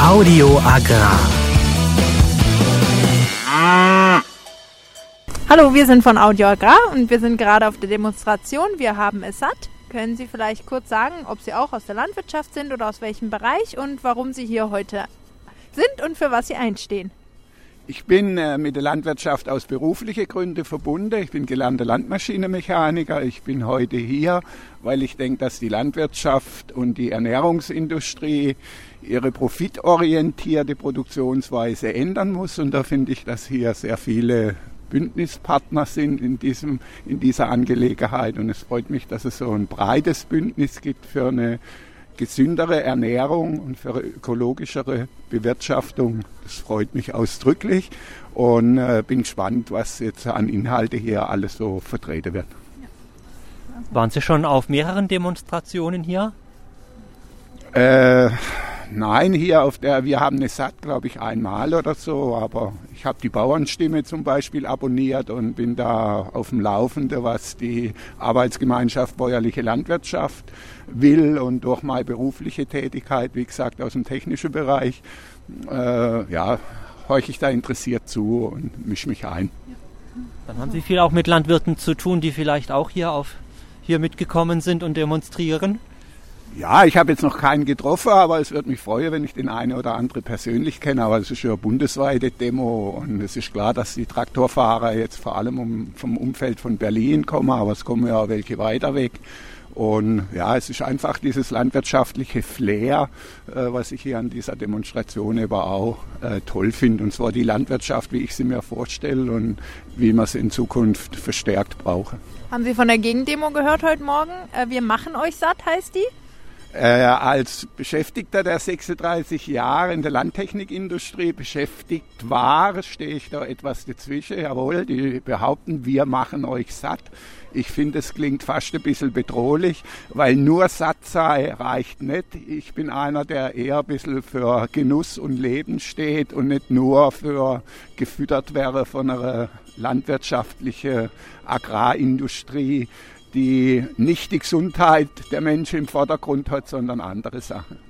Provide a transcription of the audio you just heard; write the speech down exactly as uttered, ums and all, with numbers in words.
Audio Agrar. Hallo, wir sind von Audio Agrar und wir sind gerade auf der Demonstration. Wir haben es satt. Können Sie vielleicht kurz sagen, ob Sie auch aus der Landwirtschaft sind oder aus welchem Bereich und warum Sie hier heute sind und für was Sie einstehen? Ich bin äh, mit der Landwirtschaft aus beruflichen Gründen verbunden. Ich bin gelernter Landmaschinenmechaniker. Ich bin heute hier, weil ich denke, dass die Landwirtschaft und die Ernährungsindustrie ihre profitorientierte Produktionsweise ändern muss. Und da finde ich, dass hier sehr viele Bündnispartner sind in, diesem, in dieser Angelegenheit. Und es freut mich, dass es so ein breites Bündnis gibt für eine gesündere Ernährung und für eine ökologischere Bewirtschaftung. Das freut mich ausdrücklich und äh, bin gespannt, was jetzt an Inhalte hier alles so vertreten wird. Waren Sie schon auf mehreren Demonstrationen hier? Äh, nein, hier auf der, wir haben eine Satt, glaube ich, einmal oder so, aber ich habe die Bauernstimme zum Beispiel abonniert und bin da auf dem Laufenden, was die Arbeitsgemeinschaft Bäuerliche Landwirtschaft will, und durch meine berufliche Tätigkeit, wie gesagt, aus dem technischen Bereich, äh, ja, horche ich da interessiert zu und mische mich ein. Dann haben Sie viel auch mit Landwirten zu tun, die vielleicht auch hier, auf, hier mitgekommen sind und demonstrieren? Ja, ich habe jetzt noch keinen getroffen, aber es würde mich freuen, wenn ich den einen oder anderen persönlich kenne. Aber es ist ja eine bundesweite Demo und es ist klar, dass die Traktorfahrer jetzt vor allem um, vom Umfeld von Berlin kommen, aber es kommen ja auch welche weiter weg. Und ja, es ist einfach dieses landwirtschaftliche Flair, äh, was ich hier an dieser Demonstration aber auch äh, toll finde. Und zwar die Landwirtschaft, wie ich sie mir vorstelle und wie man sie in Zukunft verstärkt brauche. Haben Sie von der Gegendemo gehört heute Morgen? Äh, wir machen euch satt, heißt die? Äh, als Beschäftigter, der sechsunddreißig Jahre in der Landtechnikindustrie beschäftigt war, stehe ich da etwas dazwischen. Jawohl, die behaupten, wir machen euch satt. Ich finde, es klingt fast ein bisschen bedrohlich, weil nur satt sei reicht nicht. Ich bin einer, der eher ein bisschen für Genuss und Leben steht und nicht nur für gefüttert wäre von einer landwirtschaftlichen Agrarindustrie, die nicht die Gesundheit der Menschen im Vordergrund hat, sondern andere Sachen.